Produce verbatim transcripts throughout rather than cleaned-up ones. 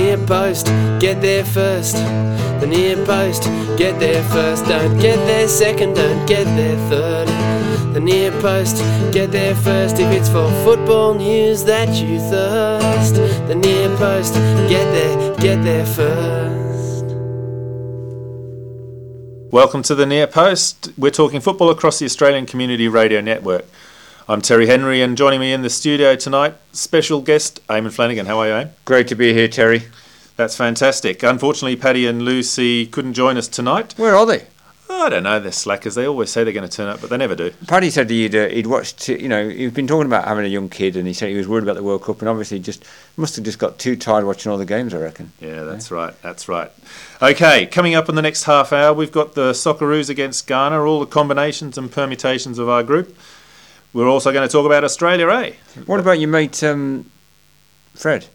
near post, get there first. The near post, get there first. Don't get there second, don't get there third. The near post, get there first. If it's for football news that you thirst. The near post, get there, get there first. Welcome to the Near Post. We're talking football across the Australian Community Radio Network. I'm Terry Henry, and joining me in the studio tonight, special guest Eamon Flanagan. How are you, Eamon? Great to be here, Terry. That's fantastic. Unfortunately, Paddy and Lucy couldn't join us tonight. Where are they? Oh, I don't know. They're slackers. They always say they're going to turn up, but they never do. Paddy said he'd uh, he'd watched. You know, he'd been talking about having a young kid, and he said he was worried about the World Cup, and obviously just must have just got too tired watching all the games, I reckon. Yeah, that's yeah. right. That's right. Okay, coming up in the next half hour, we've got the Socceroos against Ghana, all the combinations and permutations of our group. We're also going to talk about Australia, eh? What about your mate, um, Fred?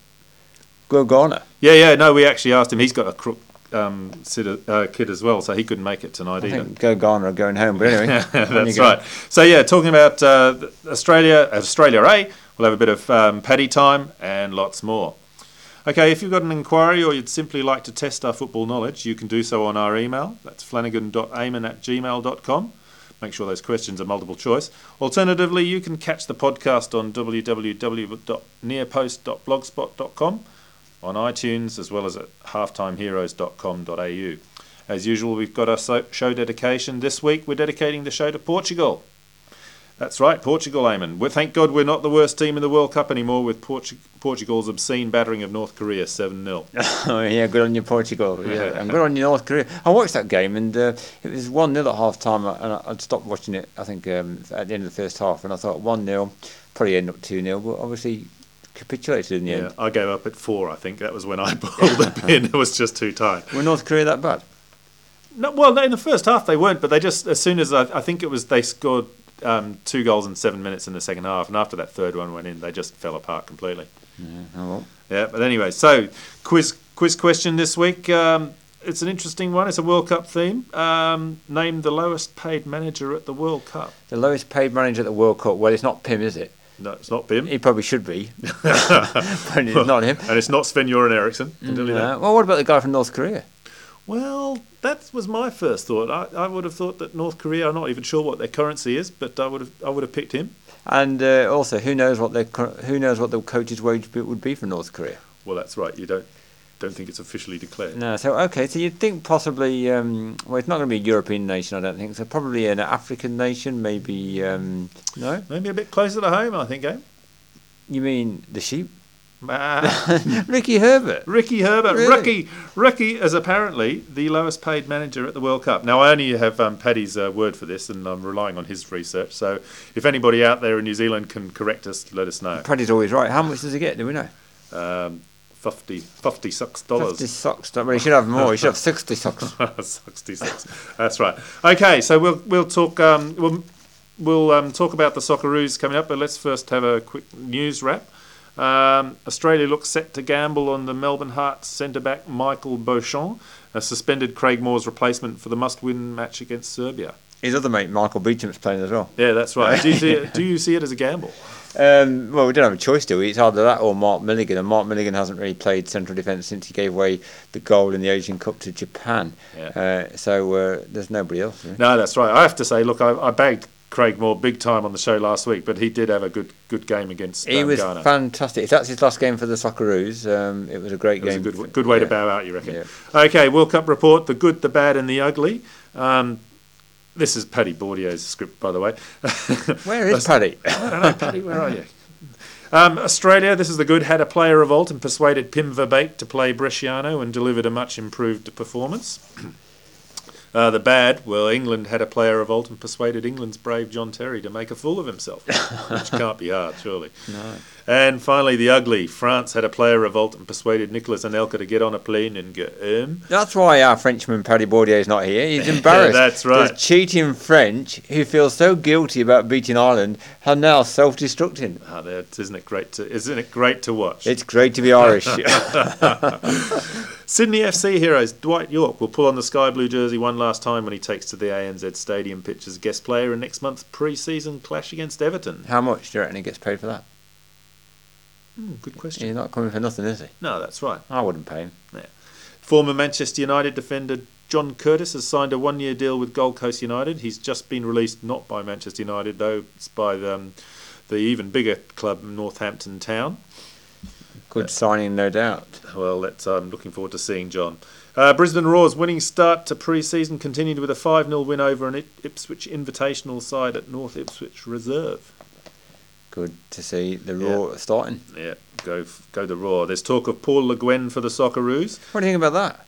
Go Ghana. Yeah, yeah. No, we actually asked him. He's got a crook. Um, uh, kid as well, so he couldn't make it tonight I either. Think Go Ghana are going home, but anyway. That's right. So yeah, talking about uh, Australia, Australia A, we'll have a bit of um, Paddy time and lots more. Okay, if you've got an inquiry or you'd simply like to test our football knowledge, you can do so on our email. That's flanagan dot eamon at gmail dot com. Make sure those questions are multiple choice. Alternatively, you can catch the podcast on w w w dot nearpost dot blogspot dot com. on iTunes, as well as at halftime heroes dot com dot a u. As usual, we've got our so- show dedication. This week, we're dedicating the show to Portugal. That's right, Portugal, Eamon. Well, thank God we're not the worst team in the World Cup anymore with Portu- Portugal's obscene battering of North Korea, seven nil. Oh, yeah, good on you, Portugal. Yeah, and good on you, North Korea. I watched that game, and uh, it was one nil at half-time, and I- I'd stopped watching it, I think, um, at the end of the first half, and I thought one nil, probably end up two nil, but obviously capitulated in the Yeah, end. I gave up at four, I think. That was when I pulled the pin. It was just too tight. Were North Korea that bad? No, well, no, in the first half they weren't, but they just, as soon as, I, I think it was, they scored um, two goals in seven minutes in the second half, and after that third one went in, they just fell apart completely. Yeah, oh well. Yeah, but anyway, so quiz quiz question this week. Um, it's an interesting one. It's a World Cup theme. Um, name the lowest paid manager at the World Cup. The lowest paid manager at the World Cup? Well, it's not Pim, is it? No, it's not Pim. He probably should be. But it's not him. And it's not Sven-Göran Eriksson. Can tell you No. that. Well, what about the guy from North Korea? Well, that was my first thought. I, I would have thought that North Korea, I'm not even sure what their currency is, but I would have I would have picked him. And uh, also, who knows what their co- who knows what the coach's wage bit would be for North Korea? Well, that's right. You don't don't think it's officially declared. No. So okay. So you'd think possibly. Um, well, it's not going to be a European nation, I don't think. So probably an African nation, maybe. Um, no. Maybe a bit closer to home, I think, eh? You mean the sheep? Ah. Ricky Herbert. Ricky Herbert. Really? Ricky Ricky is apparently the lowest paid manager at the World Cup. Now, I only have um, Paddy's uh, word for this, and I'm relying on his research. So if anybody out there in New Zealand can correct us, let us know. Paddy's always right. How much does he get? Do we know? Um, fifty, fifty-six dollars. Fifty socks. Well, he should have more. He should have sixty socks. sixty-six. That's right. Okay, so we'll we'll talk um, we'll we'll um, talk about the Socceroos coming up, but let's first have a quick news wrap. Um, Australia looks set to gamble on the Melbourne Hearts centre-back Michael Beauchamp, a suspended Craig Moore's replacement for the must-win match against Serbia. His other mate, Michael Beecham's playing as well. Yeah, that's right. Do you see it, do you see it as a gamble? Um, well, we don't have a choice, do we? It's either that or Mark Milligan, and Mark Milligan hasn't really played central defence since he gave away the goal in the Asian Cup to Japan. Yeah. Uh, so uh, there's nobody else. Really. No, that's right. I have to say, look, I, I bagged Craig Moore big time on the show last week, but he did have a good good game against um, He was Ghana. fantastic. If that's his last game for the Socceroos, um, it was a great It was game. a good good way yeah. to bow out, you reckon? Yeah. Okay, World Cup report: the good, the bad, and the ugly. Um, this is Paddy Bordier's script, by the way. Where is Paddy? I don't know, Paddy. Where are you? Um, Australia, this is the good, had a player revolt and persuaded Pim Verbeek to play Bresciano and delivered a much improved performance. Uh, the bad, well, England had a player revolt and persuaded England's brave John Terry to make a fool of himself, which can't be hard, surely. No. And finally, the ugly. France had a player revolt and persuaded Nicolas Anelka to get on a plane and go home. That's why our Frenchman Paddy Bordier is not here. He's embarrassed. That's right. The cheating French, who feel so guilty about beating Ireland, are now self-destructing. Ah, that, isn't it great to isn't it great to watch? It's great to be Irish. Sydney F C heroes Dwight York will pull on the sky blue jersey one last time when he takes to the A N Z Stadium pitch as guest player in next month's pre-season clash against Everton. How much do you reckon he gets paid for that? Mm, good question. He's not coming for nothing, is he? No, that's right. I wouldn't pay him. Yeah. Former Manchester United defender John Curtis has signed a one-year deal with Gold Coast United. He's just been released, not by Manchester United, though. It's by the, um, the even bigger club, Northampton Town. Good uh, signing, no doubt. Well, that's, I'm looking forward to seeing John. Uh, Brisbane Roar's winning start to pre-season continued with a five nil win over an Ipswich Invitational side at North Ipswich Reserve. Good to see the Roar yeah. starting. Yeah, go go the Roar. There's talk of Paul Le Guen for the Socceroos. What do you think about that?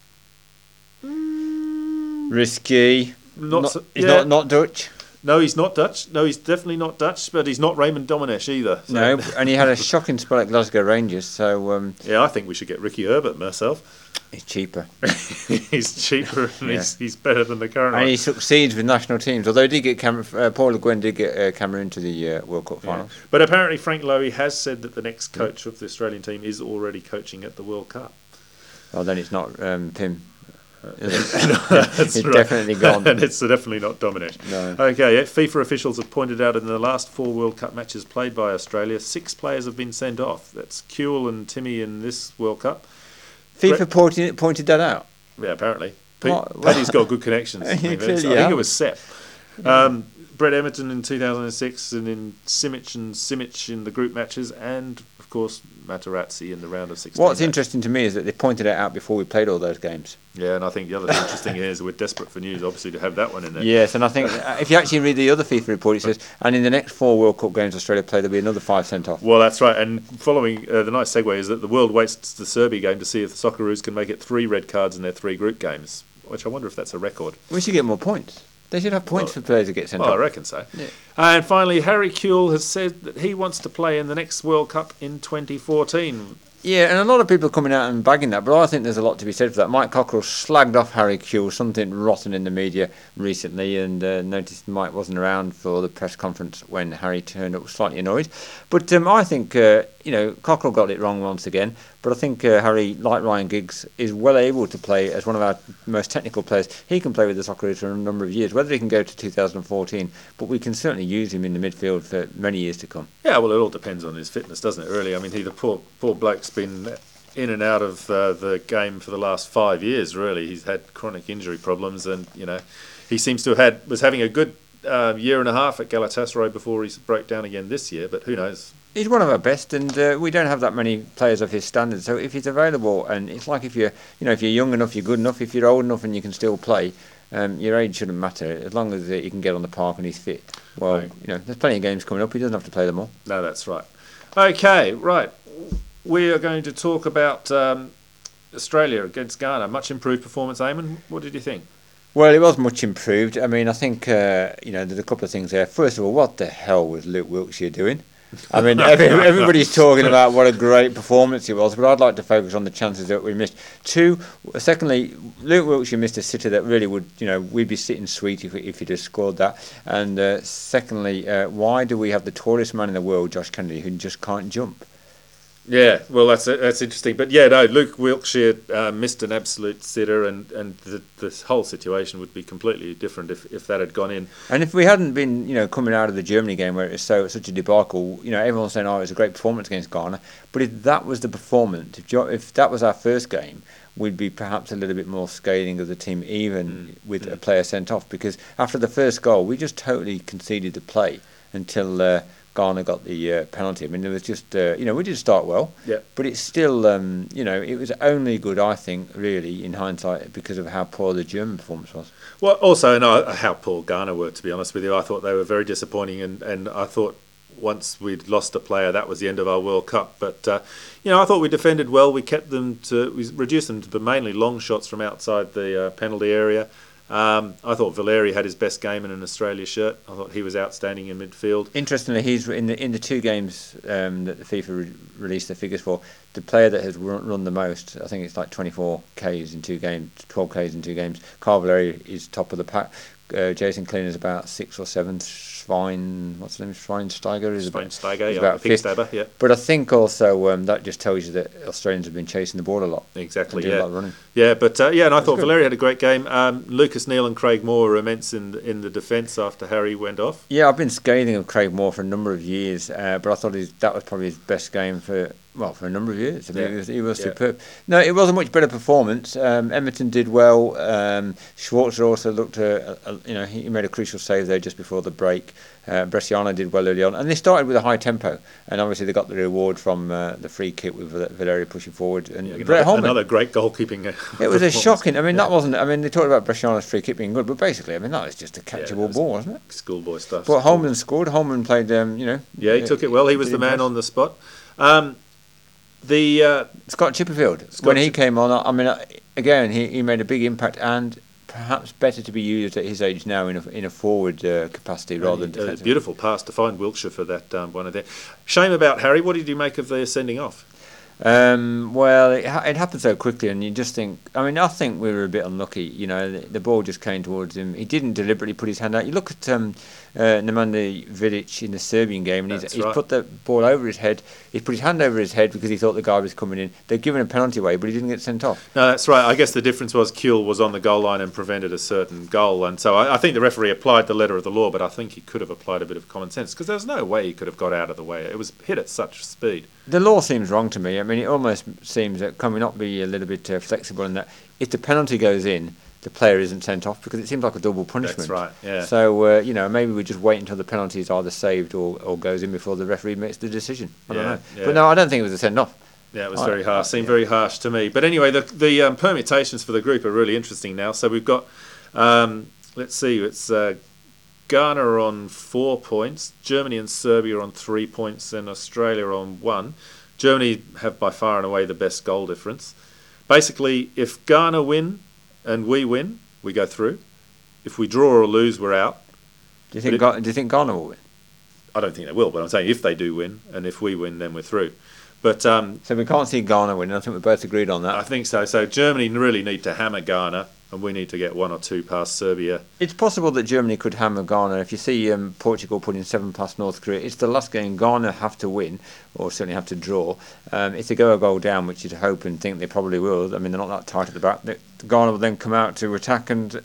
Mm. Risky. Not, not so, He's yeah. not, not Dutch. No, he's not Dutch. No, he's definitely not Dutch, but he's not Raymond Domenech either. So. No, and he had a shocking spell at Glasgow Rangers, so... Um, yeah, I think we should get Ricky Herbert myself. He's cheaper. he's cheaper and yeah. he's, he's better than the current And one. he succeeds with national teams, although he did get Cameron, uh, Paul Le Guen did get uh, Cameroon to the uh, World Cup finals. Yeah. But apparently Frank Lowy has said that the next coach of the Australian team is already coaching at the World Cup. Well, then it's not um, Pim. Is it? No, that's it's right. definitely gone. And it's definitely not Domenech. No. Okay, yeah, FIFA officials have pointed out in the last four World Cup matches played by Australia, six players have been sent off. That's Kewell and Timmy in this World Cup. FIFA Brett, pointed, pointed that out? Yeah, apparently. What? Paddy's got good connections. I, mean, clearly I think have. it was Sepp. Um, Brett Emerton in two thousand six, and in Simic and Simic in the group matches, and of course Materazzi in the round of sixteen. What's matches. interesting to me is that they pointed it out before we played all those games. Yeah, and I think the other thing interesting here is that we're desperate for news, obviously, to have that one in there. Yes, and I think if you actually read the other FIFA report, it says, and in the next four World Cup games Australia play, there'll be another five sent off. Well, that's right. And following uh, the nice segue is that the world waits the Serbia game to see if the Socceroos can make it three red cards in their three group games, which I wonder if that's a record. We should get more points. They should have points well, for players that get sent well, off. I reckon so. Yeah. And finally, Harry Kewell has said that he wants to play in the next World Cup in twenty fourteen. Yeah, and a lot of people are coming out and bagging that, but I think there's a lot to be said for that. Mike Cockerell slagged off Harry Kewell, something rotten in the media recently, and uh, noticed Mike wasn't around for the press conference when Harry turned up, slightly annoyed. But um, I think, uh, you know, Cockerell got it wrong once again, but I think uh, Harry, like Ryan Giggs, is well able to play as one of our most technical players. He can play with the Socceroos for a number of years, whether he can go to two thousand fourteen, but we can certainly use him in the midfield for many years to come. Yeah, well, it all depends on his fitness, doesn't it, really? I mean, he, the poor, poor bloke's been in and out of uh, the game for the last five years, really. He's had chronic injury problems, and, you know, he seems to have had, was having a good uh, year and a half at Galatasaray before he broke down again this year, but who knows? He's one of our best, and uh, we don't have that many players of his standard. So if he's available, and it's like if you're, you know, if you're young enough, you're good enough. If you're old enough and you can still play, um, your age shouldn't matter as long as uh, you can get on the park and he's fit. Well, right. you know, there's plenty of games coming up. He doesn't have to play them all. No, that's right. Okay, right. We are going to talk about um, Australia against Ghana. Much improved performance, Eamon. What did you think? Well, it was much improved. I mean, I think uh, you know, there's a couple of things there. First of all, what the hell was Luke Wilkshire doing? I mean, every, everybody's talking about what a great performance it was, but I'd like to focus on the chances that we missed. Two, secondly, Luke Wilkshire missed a sitter that really would, you know, we'd be sitting sweet if, if he'd have scored that. And uh, secondly, uh, why do we have the tallest man in the world, Josh Kennedy, who just can't jump? Yeah, well, that's that's interesting. But yeah, no, Luke Wilkshire uh, missed an absolute sitter, and, and the, this whole situation would be completely different if, if that had gone in. And if we hadn't been, you know, coming out of the Germany game where it was so such a debacle, you know, everyone's saying, oh, it was a great performance against Ghana. But if that was the performance, if, if that was our first game, we'd be perhaps a little bit more scathing of the team, even mm. with mm. a player sent off. Because after the first goal, we just totally conceded the play until... Uh, Ghana got the uh, penalty. I mean, it was just, uh, you know, we did start well, yeah. but it's still, um, you know, it was only good, I think, really, in hindsight, because of how poor the German performance was. Well, also, and uh, how poor Ghana were, to be honest with you. I thought they were very disappointing, and, and I thought once we'd lost a player, that was the end of our World Cup. But, uh, you know, I thought we defended well. We kept them to, we reduced them to the mainly long shots from outside the uh, penalty area. Um, I thought Valeri had his best game in an Australia shirt. I thought he was outstanding in midfield. Interestingly, he's in the in the two games um, that the FIFA re- released the figures for. The player that has run, run the most, I think it's like twenty-four Ks in two games, twelve Ks in two games. Carl Valeri is top of the pack. Uh, Jason Klein is about six or seven. Schwein, what's his name? Schweinsteiger is about, Schweinsteiger, is yeah, about fifth. Stabber, yeah. But I think also um, that just tells you that Australians have been chasing the ball a lot. Exactly, and yeah. A lot of running. Yeah, but uh, yeah, and I thought good. Valeri had a great game. Um, Lucas Neal and Craig Moore were immense in in the defence after Harry went off. Yeah, I've been scathing of Craig Moore for a number of years, uh, but I thought his, that was probably his best game for Well, for a number of years. I mean, Yeah. he was, he was Yeah. superb. No, it was a much better performance. Um, Everton did well. Um, Schwarzer also looked, a, a, you know, he made a crucial save there just before the break. Uh, Bresciano did well early on, and they started with a high tempo. And obviously, they got the reward from uh, the free kick with Valeria pushing forward. And Yeah, Brett another, Holman. another great goalkeeping. Uh, It was a performance. shocking. I mean, Yeah. that wasn't. I mean, they talked about Bresciano's free kick being good, but basically, I mean, that was just a Yeah, catchable that was ball, wasn't it? Schoolboy stuff. But Holman scored. Holman played, um, you know. Yeah, he uh, took it well. He was did the man impress. on the spot. Um, the uh, Scott Chipperfield, Scott when he Chip- came on, I mean, uh, again, he, he made a big impact and perhaps better to be used at his age now in a, in a forward uh, capacity rather than a defensive. beautiful pass to find Wiltshire for that um, one of there. Shame about Harry. What did you make of their sending off? Um, well, it, ha- it happened so quickly, and you just think. I mean, I think we were a bit unlucky. You know, the, the ball just came towards him. He didn't deliberately put his hand out. You look at um, uh, Nemanja Vidic in the Serbian game, and he's, That's he's right. put the ball over his head. He put his hand over his head because he thought the guy was coming in. They've given a penalty away, but he didn't get sent off. No, that's right. I guess the difference was Kuehl was on the goal line and prevented a certain goal, and so I, I think the referee applied the letter of the law, but I think he could have applied a bit of common sense because there's no way he could have got out of the way. It was hit at such speed. The law seems wrong to me. I mean, it almost seems that can we not be a little bit uh, flexible in that if the penalty goes in, the player isn't sent off because it seems like a double punishment. That's right. Yeah. So uh, you know, maybe we just wait until the penalty is either saved or, or goes in before the referee makes the decision. I don't Yeah, know. yeah. But no, I don't think it was a send off. Yeah, it was I- very harsh. I- Seemed yeah. very harsh to me. But anyway, the the um, permutations for the group are really interesting now. So we've got, um, let's see, it's uh, Ghana are on four points, Germany and Serbia are on three points, and Australia are on one. Germany have by far and away the best goal difference. Basically, if Ghana win and we win, we go through. If we draw or lose, we're out. Do you think? But it- Ga- do you think Ghana will win? I don't think they will, but I'm saying if they do win, and if we win, then we're through. But um, So we can't see Ghana winning. I think we both agreed on that. I think so. So Germany really need to hammer Ghana, and we need to get one or two past Serbia. It's possible that Germany could hammer Ghana. If you see um, Portugal putting seven past North Korea, it's the last game Ghana have to win, or certainly have to draw. Um, if they go a goal down, which you'd hope and think they probably will, I mean, they're not that tight at the back, they, Ghana will then come out to attack and...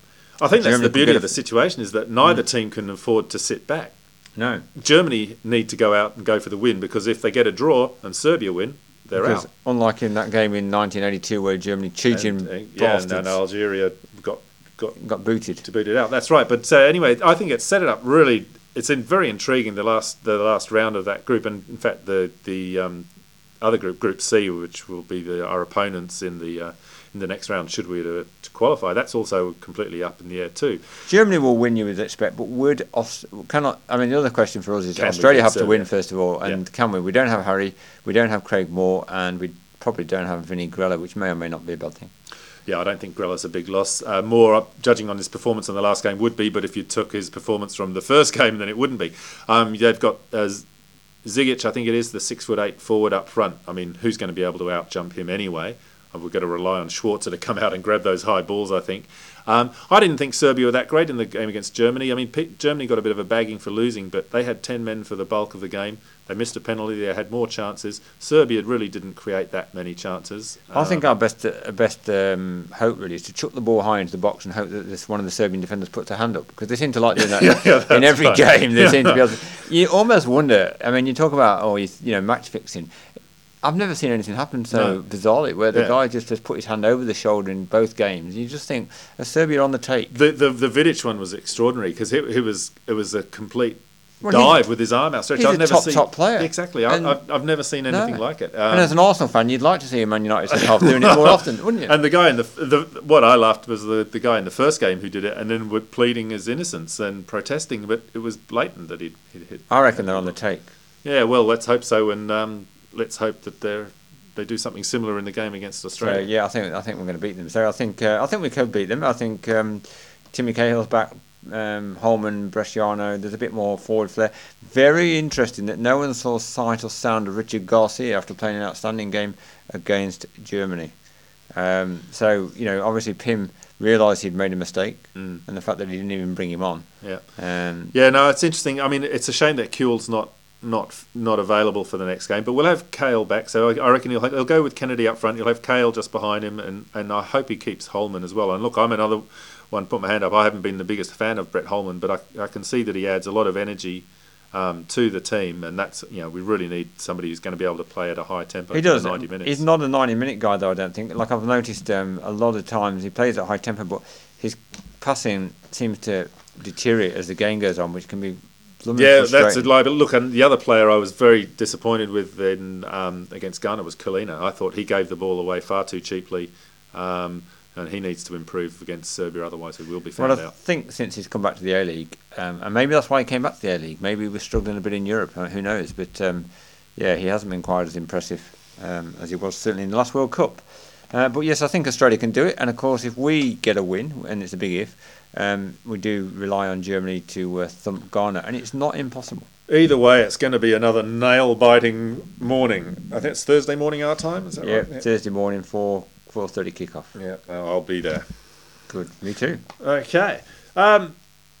I think that's Germany the could beauty get of a- the situation is that neither team can afford to sit back. No. Germany need to go out and go for the win because if they get a draw and Serbia win, they're Because out. unlike in that game in nineteen eighty-two where Germany cheating And, uh, yeah, and bastards then Algeria got got got booted. to boot it out. That's right. But uh, anyway, I think it's set it up really. It's in very intriguing the last the last round of that group, and in fact the the um, other group, Group C, which will be the, our opponents in the uh, in the next round, should we to, to qualify. That's also completely up in the air too. Germany will win, you would expect, but would Aus- cannot? I mean, the other question for us is Can we Australia beat have to Serbia? win first of all, and Yeah. can we? We don't have Harry, we don't have Craig Moore, and we probably don't have Vinnie Grella, which may or may not be a bad thing. Yeah, I don't think Grella's a big loss. Uh, more up, judging on his performance in the last game would be, but if you took his performance from the first game, then it wouldn't be. Um, they've got uh, Zigic, I think it is, the six foot eight forward up front. I mean, who's going to be able to out jump him anyway? Uh, We've got to rely on Schwarzer to come out and grab those high balls, I think. Um, I didn't think Serbia were that great in the game against Germany. I mean, P- Germany got a bit of a bagging for losing, but they had ten men for the bulk of the game. They missed a penalty. They had more chances. Serbia really didn't create that many chances. I think Um, our best uh, best um, hope really is to chuck the ball high into the box and hope that this one of the Serbian defenders puts a hand up, because they seem to like doing that Yeah, yeah, in that's every right. game. They Yeah. seem to be able to. You almost wonder. I mean, you talk about oh, you, you know, match fixing. I've never seen anything happen so No. bizarrely, where the Yeah. guy just has put his hand over the shoulder in both games. You just think, are Serbia on the take? The the the Vidic one was extraordinary because it, it was it was a complete Well, dive he's- with his arm outstretched. he's I've a never top, seen top player. Exactly, I, And- I've I've never seen anything No. like it. and as Um, an Arsenal fan, you'd like to see a Man United centre half doing it more often, wouldn't you? and the guy in the the what I laughed was the the guy in the first game who did it, and then were pleading his innocence and protesting, but it was blatant that he'd, he'd hit. I reckon they're on the take. Yeah, well, let's hope so, and um, let's hope that they're they do something similar in the game against So, Australia. yeah, I think I think we're going to beat them. So I think uh, I think we could beat them. I think um, Timmy Cahill's back, um, Holman, Bresciano. There's a bit more forward flair. Very interesting that no one saw sight or sound of Richard Garcia after playing an outstanding game against Germany. Um, so you know, obviously Pim realised he'd made a mistake, Mm. and the fact that he didn't even bring him on. Yeah. Um, Yeah, no, it's interesting. I mean, it's a shame that Kuehl's not not not available for the next game, but we'll have Cahill back. So I, I reckon he'll, he'll go with Kennedy up front. You'll have Cahill just behind him, and, and I hope he keeps Holman as well. And look, I'm another one. Put my hand up. I haven't been the biggest fan of Brett Holman, but I, I can see that he adds a lot of energy um, to the team, and that's you know we really need somebody who's going to be able to play at a high tempo. He for does. ninety minutes. He's not a ninety-minute guy, though. I don't think. Like I've noticed, um, a lot of times he plays at high tempo, but his passing seems to deteriorate as the game goes on, which can be. Yeah, that's a lie. But look, and the other player I was very disappointed with in um, against Ghana was Kalina. I thought he gave the ball away far too cheaply, um, and he needs to improve against Serbia. Otherwise, he will be found well, I out. think since he's come back to the A League, um, and maybe that's why he came back to the A League. Maybe he was struggling a bit in Europe. Uh, who knows? But um, yeah, he hasn't been quite as impressive um, as he was certainly in the last World Cup. Uh, but yes, I think Australia can do it. And of course, if we get a win, and it's a big if. Um, we do rely on Germany to uh, thump Ghana, and it's not impossible. Either way, it's going to be another nail-biting morning. I think it's Thursday morning our time, is that yeah, right? Yeah, Thursday morning, four four thirty kickoff. Yeah, I'll be there. Good, me too. Okay, um,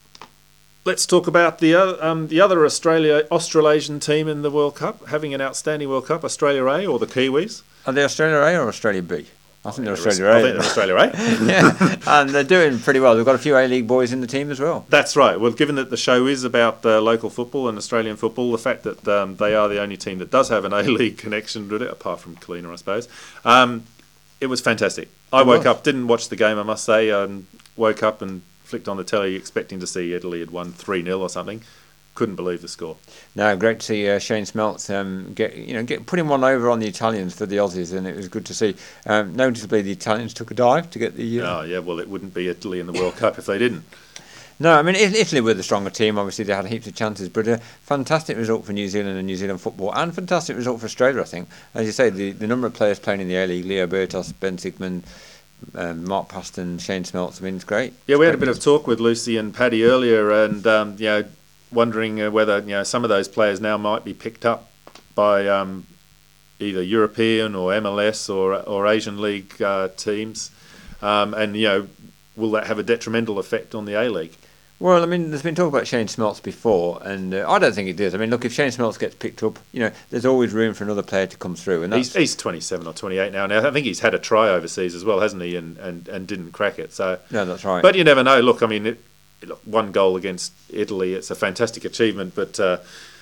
let's talk about the other, um, the other Australia Australasian team in the World Cup, having an outstanding World Cup, Australia A or the Kiwis. Are they Australia A or Australia B? I think they're Australia I A. think they're Australia A. Yeah, and they're doing pretty well. They've got a few A-League boys in the team as well. That's right. Well, given that the show is about uh, local football and Australian football, the fact that um, they are the only team that does have an A-League connection with it, apart from Kalina, I suppose, um, it was fantastic. I It woke was. up, didn't watch the game, I must say, um, woke up and flicked on the telly expecting to see Italy had won three nil or something. Couldn't believe the score. No, great to see uh, Shane Smeltz um, get you know get putting one over on the Italians for the Aussies, and it was good to see. Um, noticeably, the Italians took a dive to get the. Uh, Oh, yeah, well, it wouldn't be Italy in the World Cup if they didn't. No, I mean It- Italy were the stronger team. Obviously, they had heaps of chances, but a fantastic result for New Zealand and New Zealand football, and fantastic result for Australia. I think, as you say, the, the number of players playing in the A League: Leo Bertos, Ben Sigmund, um, Mark Paston, Shane Smeltz. I mean, it's great. Yeah, we had a It's bit great of talk with Lucy and Paddy earlier, and um, you know, wondering uh, whether you know some of those players now might be picked up by um, either European or M L S or or Asian League uh, teams, um, and you know, will that have a detrimental effect on the A League? Well, I mean, there's been talk about Shane Smeltz before, and uh, I don't think it does. I mean, look, if Shane Smeltz gets picked up, you know, there's always room for another player to come through. And that's, He's, he's twenty-seven or twenty-eight now. Now I think he's had a try overseas as well, hasn't he? And and, and didn't crack it. So, no, that's right. but you never know. Look, I mean, it, look, one goal against Italy, it's a fantastic achievement, but. Uh,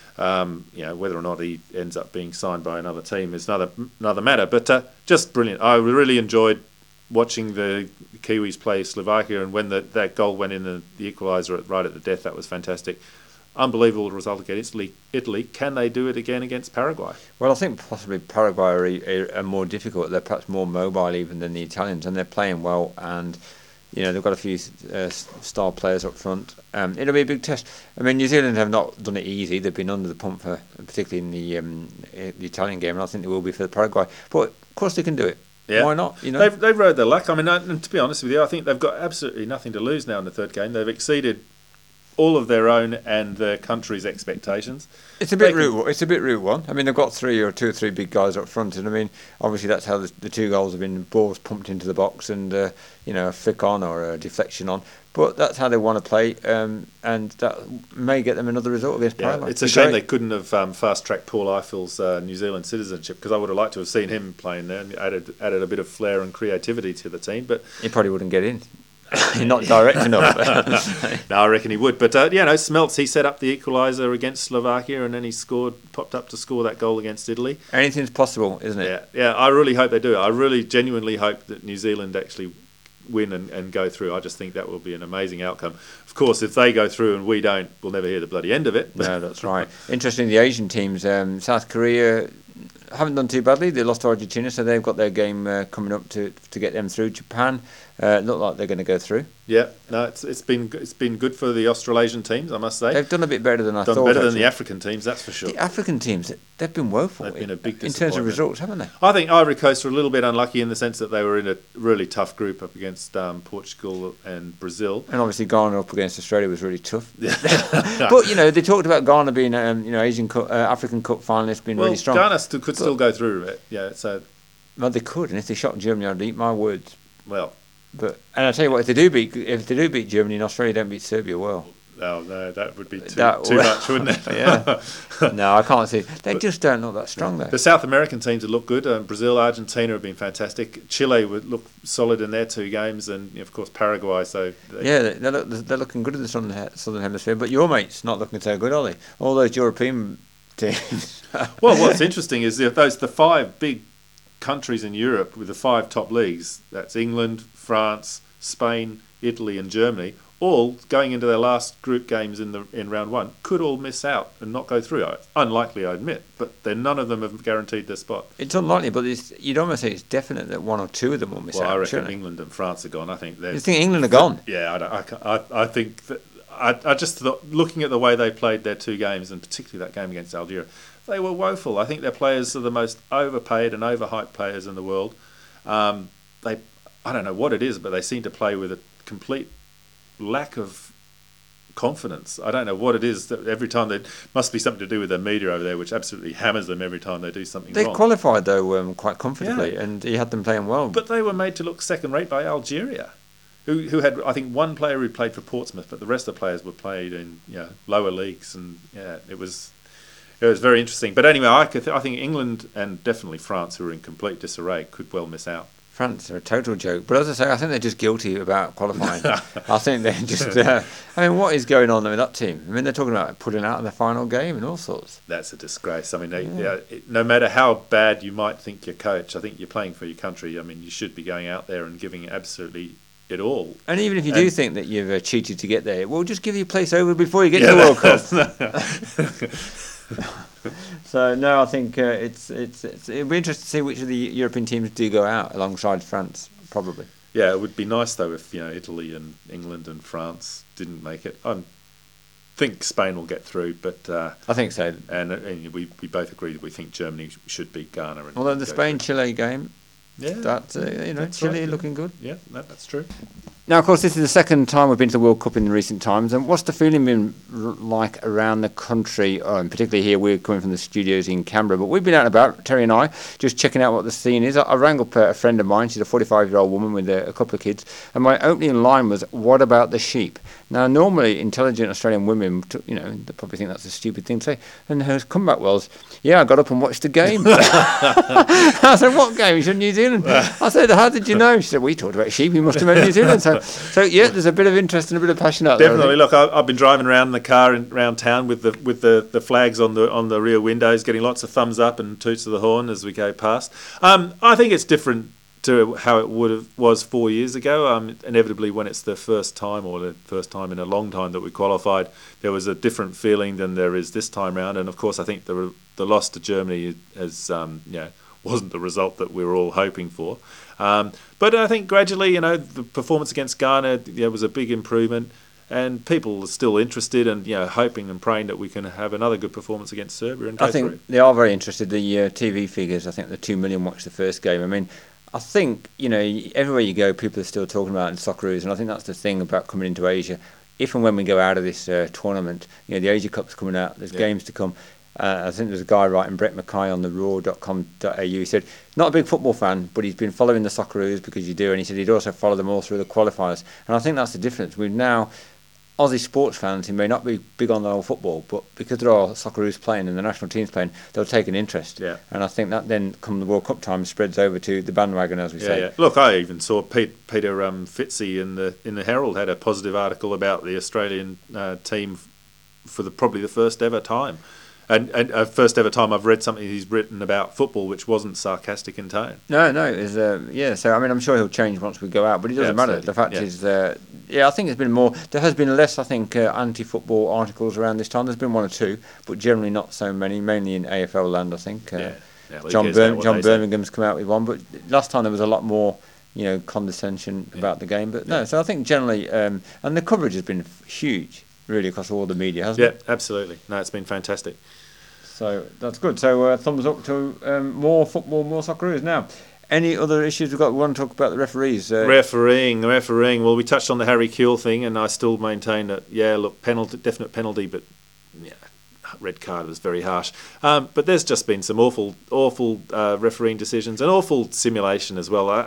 Um, you know, whether or not he ends up being signed by another team is another another matter. But uh, just brilliant. I really enjoyed watching the Kiwis play Slovakia, and when the, that goal went in, the, the equaliser at, right at the death, that was fantastic. Unbelievable result against Italy. Italy. Can they do it again against Paraguay? Well, I think possibly Paraguay are, are, are more difficult. They're perhaps more mobile even than the Italians, and they're playing well. And you know, they've got a few uh, star players up front. Um, it'll be a big test. I mean, New Zealand have not done it easy. They've been under the pump, for, particularly in the um, the Italian game, and I think they will be for the Paraguay. But of course, they can do it. Yeah. Why not? You know, They've, they've rode their luck. I mean, I, and to be honest with you, I think they've got absolutely nothing to lose now in the third game. They've exceeded all of their own and their country's expectations. it's a bit they can- route. It's a bit route one. I mean, they've got three or two or three big guys up front, and I mean, obviously that's how the, the two goals have been balls pumped into the box and uh, you know a flick on or a deflection on. But that's how they want to play, um, and that may get them another result against Yeah, Paraguay. it's a Be shame great. they couldn't have um, fast-tracked Paul Eiffel's uh, New Zealand citizenship, because I would have liked to have seen him playing there and added added a bit of flair and creativity to the team. But He probably wouldn't get in. You're not direct enough. no, I reckon he would. But uh, yeah, no, Smeltz, he set up the equaliser against Slovakia, and then he scored, popped up to score that goal against Italy. Anything's possible, isn't it? Yeah, yeah. I really hope they do. I really genuinely hope that New Zealand actually win and, and go through. I just think that will be an amazing outcome. Of course, if they go through and we don't, we'll never hear the bloody end of it. No, that's right. Interesting, the Asian teams, um, South Korea haven't done too badly. They lost to Argentina, so they've got their game uh, coming up to to get them through. Japan uh, look like they're going to go through. Yeah, no, it's it's been it's been good for the Australasian teams, I must say. They've done a bit better than I done thought. better than actually. the African teams, that's for sure. The African teams, they've been woeful. They've been a big in terms of disappointment. results, haven't they? I think Ivory Coast were a little bit unlucky in the sense that they were in a really tough group up against um, Portugal and Brazil. And obviously Ghana up against Australia was really tough. But you know, they talked about Ghana being um, you know Asian Cup, uh, African Cup finalists, being Well, really strong. Ghana st- could still go through it. Yeah, so Well, they could, and if they shot Germany, I'd eat my words. well, But and I tell you what, if they do beat if they do beat Germany and Australia don't beat Serbia, well, Oh no, that would be too, That too would- much, wouldn't it? Yeah. No, I can't see. They just don't look that strong, though. The South American teams have looked good. Um, Brazil, Argentina have been fantastic. Chile would look solid in their two games, and of course Paraguay. So they, Yeah, they- they're, look, they're looking good in the southern, he- southern hemisphere, but your mates not looking so good, are they? All those European teams. Well, what's interesting is if those the five big countries in Europe with the five top leagues. That's England, France, Spain, Italy, and Germany. All going into their last group games in the in round one could all miss out and not go through. Unlikely, I admit, but then none of them have guaranteed their spot. It's unlikely, but it's, you'd almost say it's definite that one or two of them will miss Well, out. I reckon shouldn't it? England and France are gone. I think there's. You think England are gone? Yeah, I, don't, I, can't- I, I think that I, I just thought, looking at the way they played their two games, and particularly that game against Algeria, they were woeful. I think their players are the most overpaid and overhyped players in the world. Um, they, I don't know what it is, but they seem to play with a complete lack of confidence. I don't know what it is that every time they must be something to do with their media over there, which absolutely hammers them every time they do something They wrong. qualified, though, um, quite comfortably, Yeah. and he had them playing well. But they were made to look second-rate by Algeria, who who had, I think, one player who played for Portsmouth, but the rest of the players were played in you know, lower leagues, and yeah, it was it was very interesting. But anyway, I, could th- I think England and definitely France, who are in complete disarray, could well miss out. France are a total joke. But as I say, I think they're just guilty about qualifying. I think they're just... Uh, I mean, what is going on with that team? I mean, they're talking about putting out in the final game and all sorts. That's a disgrace. I mean, they, Yeah. yeah, it, no matter how bad you might think your coach, I think you're playing for your country. I mean, you should be going out there and giving absolutely it all. And even if you do And- think that you've uh, cheated to get there, well, just give your place over before you get to the World Cup. So no, I think uh, it's, it's it's it'll be interesting to see which of the European teams do go out alongside France, probably. Yeah, it would be nice though if you know Italy and England and France didn't make it. I think Spain will get through, but uh, I think so. and, and we we both agree that we think Germany should beat Ghana. And Although the go Spain through. Chile game, yeah, that uh, you know that's Chile right, yeah. looking good. yeah, that, that's true. Now, of course, this is the second time we've been to the World Cup in recent times. And what's the feeling been r- like around the country? Um, particularly here, we're coming from the studios in Canberra, but we've been out and about, Terry and I, just checking out what the scene is. I, I rang up a, a friend of mine. She's a forty-five-year-old woman with a, a couple of kids. And my opening line was, "What about the sheep?" Now, normally, intelligent Australian women, t- you know, they probably think that's a stupid thing to say. And her comeback was, "Yeah, I got up and watched the game." I said, "What game?" She said, "New Zealand." I said, "How did you know?" She said, "We talked about sheep. You must have meant New Zealand." So, so yeah, there's a bit of interest and a bit of passion out there. I Definitely. think. Look, I, I've been driving around in the car in, around town with the with the, the flags on the on the rear windows, getting lots of thumbs up and toots of the horn as we go past. Um, I think it's different to how it would have was four years ago. Um, inevitably, when it's the first time or the first time in a long time that we qualified, there was a different feeling than there is this time round. And of course, I think the the loss to Germany has um, you know wasn't the result that we were all hoping for. Um, but I think gradually, you know, the performance against Ghana you know, was a big improvement, and people are still interested and you know hoping and praying that we can have another good performance against Serbia and go I think through. they are very interested. The uh, T V figures, I think the two million watched the first game. I mean, I think, you know, everywhere you go, people are still talking about it in Socceroos, and I think that's the thing about coming into Asia. If and when we go out of this uh, tournament, you know, the Asia Cup's coming out, there's Yeah. games to come. Uh, I think there's a guy writing, Brett Mackay, on the raw dot com dot a u. He said, not a big football fan, but he's been following the Socceroos because you do, and he said he'd also follow them all through the qualifiers. And I think that's the difference. We've now Aussie sports fans who may not be big on the whole football, but because there are Socceroos playing and the national teams playing, they'll take an interest. Yeah. And I think that then, come the World Cup time, spreads over to the bandwagon, as we Yeah, say. yeah. Look, I even saw Pete, Peter um, Fitzy in the in the Herald had a positive article about the Australian uh, team f- for the probably the first ever time. And, and uh, first ever time I've read something he's written about football which wasn't sarcastic in tone. No, no, it's uh, yeah. So I mean, I'm sure he'll change once we go out, but it doesn't Yeah, matter. absolutely. The fact Yeah. is, uh, yeah, I think there's been more. There has been less, I think, uh, anti-football articles around this time. There's been one or two, but generally not so many. Mainly in A F L land, I think. Uh, Yeah. Yeah, well, who John cares Bir- about what John they say? Birmingham's come out with one, but last time there was a lot more, you know, condescension Yeah. about the game. But Yeah. no, so I think generally, um, and the coverage has been f- huge, really, across all the media, hasn't Yeah, it? absolutely. No, it's been fantastic. So that's good. So uh, thumbs up to um, more football, more Socceroos. Now, any other issues we've got? We want to talk about the referees. Uh, Refereeing, refereeing. Well, we touched on the Harry Kewell thing, and I still maintain that, yeah, look, penalty, definite penalty, but yeah, red card was very harsh. Um, but there's just been some awful, awful uh, refereeing decisions and awful simulation as well. I, I,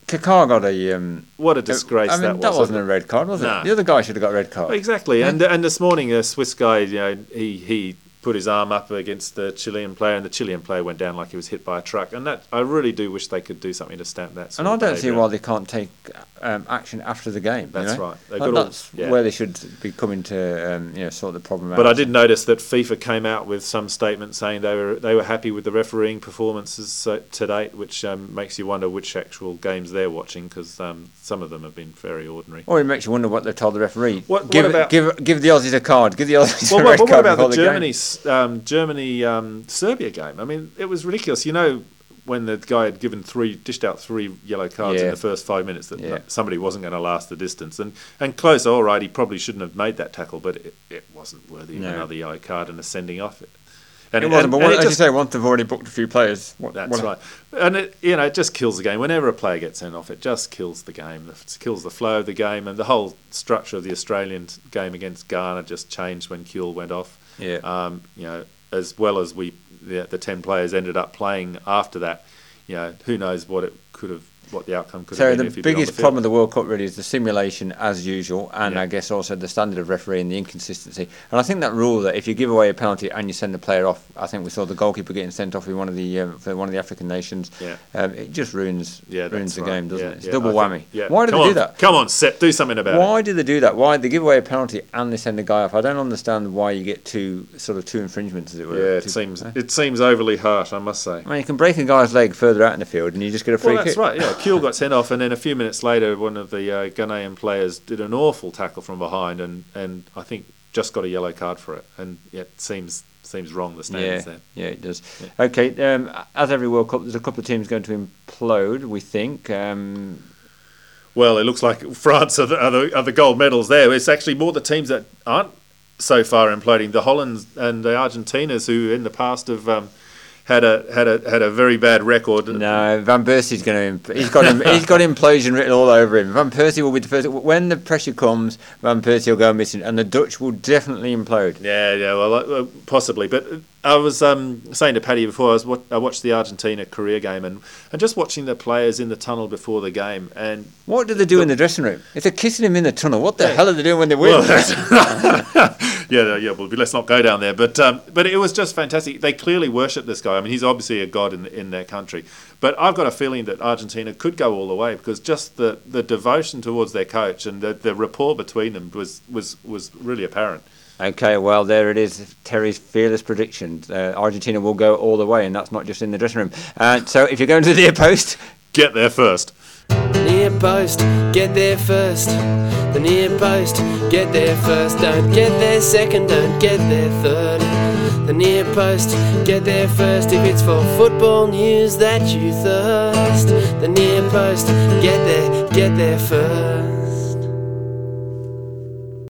Kakar got a. Um, What a disgrace I mean, that was. that wasn't wasn't a red card, was it? Nah. The other guy should have got a red card. Exactly, Yeah. and and this morning a Swiss guy, you know, he he put his arm up against the Chilean player, and the Chilean player went down like he was hit by a truck. And that I really do wish they could do something to stamp that. Sort And I of don't see behaviour why out. they can't take um, action after the game. That's you know? right. They've Like, got all- that's yeah. where they should be coming to, um, you know, sort the problem out. But I did notice that FIFA came out with some statement saying they were they were happy with the refereeing performances uh, to date, which um, makes you wonder which actual games they're watching, because um, some of them have been very ordinary. Or it makes you wonder what they told the referee. What- give, what about- give give the Aussies a card. Give the Aussies Well, a what, red what card about before the the Germany game. um, Germany um, Serbia game? I mean, it was ridiculous. You know, when the guy had given three, dished out three yellow cards in Yeah. the first five minutes, that Yeah. somebody wasn't going to last the distance. And and close, all right, he probably shouldn't have made that tackle, but it, it wasn't worthy No. of another yellow card and a sending off. And It wasn't, and- but and what, it as just- you say, once they've already booked a few players. What, That's what- right, and it you know it just kills the game. Whenever a player gets sent off, it just kills the game. It kills the flow of the game, and the whole structure of the Australian game against Ghana just changed when Kuehl went off. Yeah. Um, you know, as well as we the, the ten players ended up playing after that. You know, who knows what it could have, what the outcome could So have been the if he'd been on biggest the field. problem of the World Cup really is the simulation as usual, and Yeah. I guess also the standard of refereeing, the inconsistency. And I think that rule that if you give away a penalty and you send the player off, I think we saw the goalkeeper getting sent off in one of the um, for one of the African nations. Yeah. Um, it just ruins Yeah, ruins that's the right. game, doesn't Yeah, it? It's yeah, double I whammy. think- yeah. Why do Come they on, do that? Come on, Sepp, do something about it. Why do they do that? Why they give away a penalty and they send a guy off? I don't understand why you get two sort of two infringements, as it were. Yeah, it Two- seems eh? it seems overly harsh, I must say. I mean, you can break a guy's leg further out in the field, and you just get a free Well, that's kick. right. Yeah, Kuehl got sent off, and then a few minutes later, one of the uh, Ghanaian players did an awful tackle from behind, and, and I think just got a yellow card for it. And yeah, it seems seems wrong, the standards Yeah, there. yeah, it does. Okay, um, as every World Cup, there's a couple of teams going to implode, we think. Um, Well, it looks like France are the, are the, are the gold medals there. It's actually more the teams that aren't so far imploding. The Hollands and the Argentinas, who in the past have um, had a had a had a very bad record. no, Van Persie's going to. Imp- he's got him, he's got implosion written all over him. Van Persie will be the first. When the pressure comes, Van Persie will go missing, and the Dutch will definitely implode. Yeah, yeah, well, uh, possibly. But I was um, saying to Paddy before, I was wa- I watched the Argentina career game, and, and just watching the players in the tunnel before the game, and What do they do in the dressing room? If they're kissing him in the tunnel, what the Yeah. hell are they doing when they win? well, that's- yeah, yeah. Well, let's not go down there. But um, but it was just fantastic. They clearly worship this guy. I mean, he's obviously a god in in their country. But I've got a feeling that Argentina could go all the way, because just the, the devotion towards their coach and the, the rapport between them was, was, was really apparent. Okay, well, there it is. Terry's fearless prediction. Uh, Argentina will go all the way, and that's not just in the dressing room. Uh, so if you're going to the near post, Get there first. Near post, get there first. The near post, get there first. Don't get there second, don't get there third. The near post, get there first. If it's for football news that you thirst. The near post, get there, get there first.